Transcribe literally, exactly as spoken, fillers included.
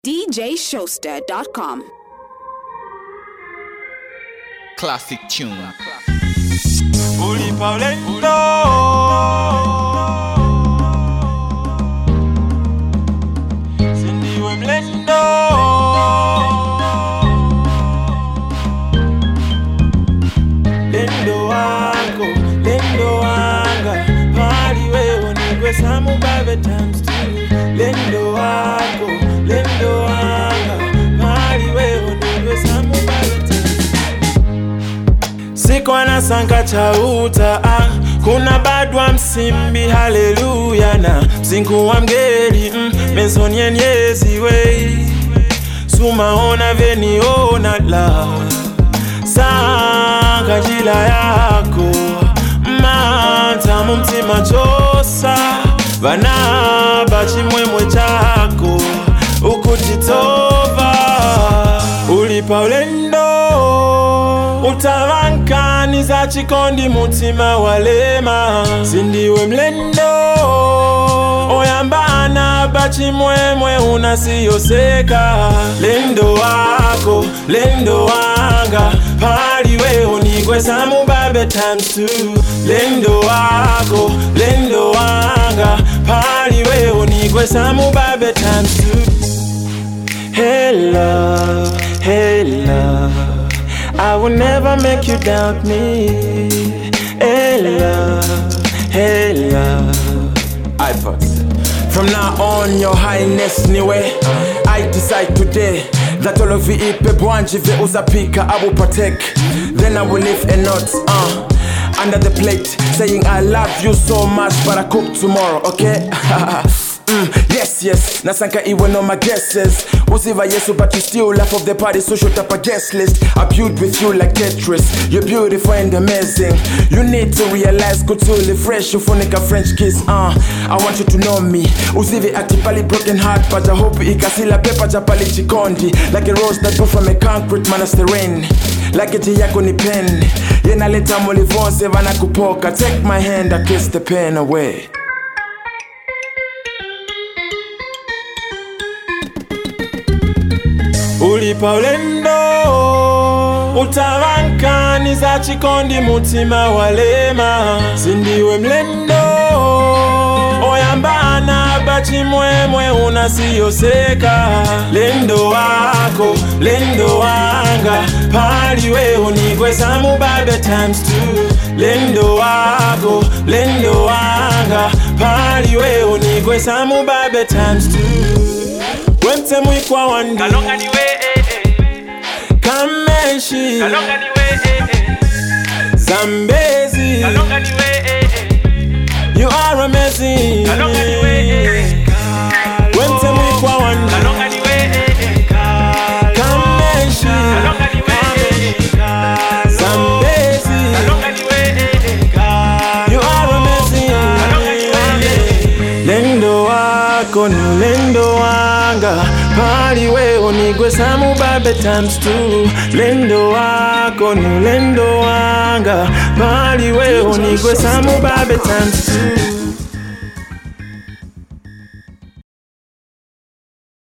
D J Showster dot com. Classic tune. Uli Paulento. Cindy Wemlendo. Lendo wako, lendo wanga. Pali wewe nigwe samu babe times two. Lendo wako, lendo wanga. Pali wewe nigwe samu babe times two. Sikwa na sanka chauta ah. Kuna badwa msimbi haleluya na msinku wa mgeli mm, menzonye nyezi wey Sumaona veni ona la Sanga jila yako Manta mumtima chosa Vana bachi mwemwe chako Ukujitova Ulipa ulendo Utawankani za chikondi mutima walema Sindiwe mlendo Oyambana bachi mwemwe unasiyoseka Lendo wako, lendo wanga Pali we unigwe samu babe times two Lendo wako, lendo wanga Pali we unigwe samu babe times two Hey love, hey love I will never make you doubt me. Hey love, hey love. iPod. From now on, your highness niwe. I decide today that all of you ipe bwanjive uzapika I will protect. Then I will leave a note uh, under the plate saying I love you so much, but I cook tomorrow, okay? Mm, yes, yes, nasanka iwe no my guesses Usiva yesu but you still laugh of the party so shoot up a guest list I build with you like Tetris You're beautiful and amazing You need to realize kutuli fresh Ufunika French kiss uh, I want you to know me Usivi actively broken heart But I hope ikasila pepa japali chikondi Like a rose that grew from a concrete monastery Like a yako ni pen Yena leta molivonse vana kupoka Take my hand, I kiss the pen away Ulipa ulendo Utawankani za chikondi mutima walema Sindiwe mlendo Oyambana bachi mwemwe unasiyoseka Lendo wako, lendo wanga Pali we unigwe samu babe times two Lendo wako, lendo wanga Pali we unigwe samu babe times two Wente mwikwa wandi Kalonga niwe eh eh Kameshi Kalonga niwe eh eh Zambezi Kalonga niwe eh eh You are amazing Kalonga niwe eh eh Wente mwikwa wandi Kalonga niwe eh eh Kameshi Kalonga niwe eh eh Zambezi Kalonga niwe eh eh You are amazing Kalonga niwe eh Lendo wako ni lendo wanga Pali we unigwe samu babe times two Lendo wako ni lendo wanga Pali we unigwe samu babe times two